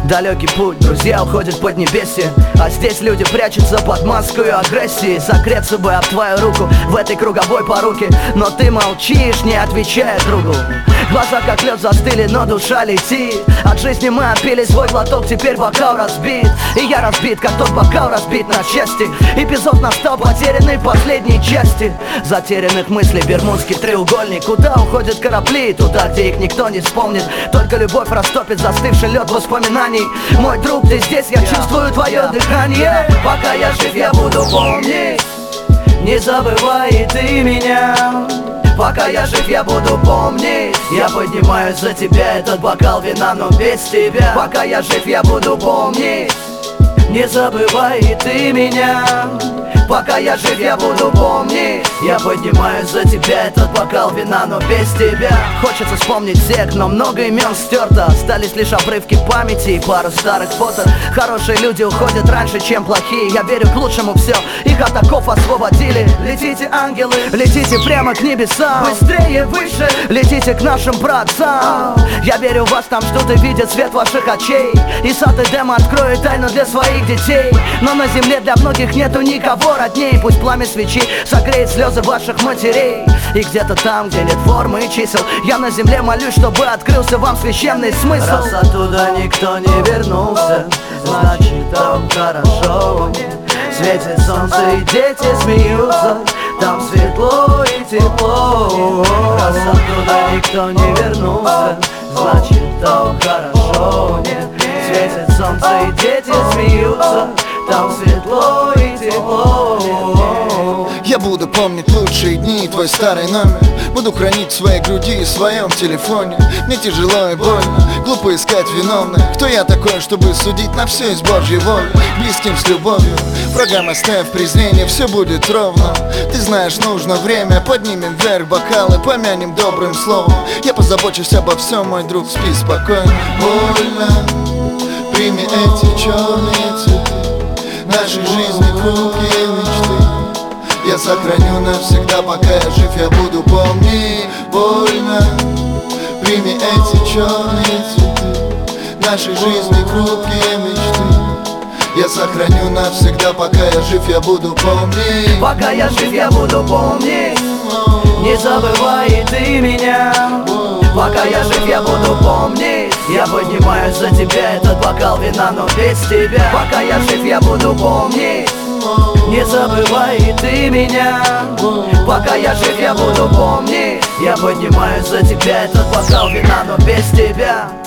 Далекий путь, друзья уходят под небесье, а здесь люди прячутся под маской агрессии. Согреться бы об твою руку в этой круговой поруке, но ты молчишь, не отвечая другу. Глаза как лед застыли, но душа летит. От жизни мы отпили свой глоток, теперь бокал разбит. И я разбит, как тот бокал разбит на части. Эпизод настал, потерянный в последней части. Затерянных мыслей бермудский треугольник. Куда уходят корабли? Туда, где их никто не вспомнит. Только любовь растопит застывший лед воспоминаний. Мой друг, ты здесь, я чувствую твое дыхание. Пока я жив, я буду помнить. Не забывай и ты меня. Пока я жив, я буду помнить. Я поднимаюсь за тебя, этот бокал вина, но без тебя. Пока я жив, я буду помнить. Не забывай и ты меня. Пока я жив, я буду помнить. Я поднимаюсь за тебя, этот бокал вина, но без тебя. Хочется вспомнить всех, но много имен стерто. Остались лишь обрывки памяти и пару старых фото. Хорошие люди уходят раньше, чем плохие. Я верю к лучшему все, их от оков освободили. Летите, ангелы, летите прямо к небесам. Быстрее, выше, летите к нашим праотцам. Я верю в вас, там ждут и видят свет ваших очей. И сад Эдема откроет тайну для своих детей. Но на земле для многих нету никого родней. Пусть пламя свечи согреет слезы ваших матерей. И где-то там, где нет формы и чисел, я на земле молюсь, чтобы открылся вам священный смысл. Раз оттуда никто не вернулся, значит там хорошо. Светит солнце и дети смеются, там светло и тепло. Раз оттуда никто не вернулся, значит там хорошо. Светит солнце и дети смеются, там светло и тепло. Я буду помнить лучшие дни и твой старый номер. Буду хранить в своей груди и в своем телефоне. Мне тяжело и больно, глупо искать виновных. Кто я такой, чтобы судить на все из Божьей воли? Близким с любовью, врагам оставь презрение, все будет ровно. Ты знаешь, нужно время, поднимем вверх бокалы, помянем добрым словом. Я позабочусь обо всем, мой друг, спи спокойно. Больно, прими эти черные цветы, нашей жизни круги мечты. Я сохраню навсегда, пока я жив, я буду помнить. Больно, прими эти черные цветы, нашей жизни хрупкие мечты. Я сохраню навсегда, пока я жив, я буду помнить. Пока я жив, я буду помнить. Не забывай и ты меня. Пока я жив, я буду помнить. Я поднимаюсь за тебя, этот бокал вина, но без тебя. Пока я жив, я буду помнить. Не забывай и ты меня. Пока я жив, я буду помнить. Я поднимаюсь за тебя, этот бокал вина, но без тебя.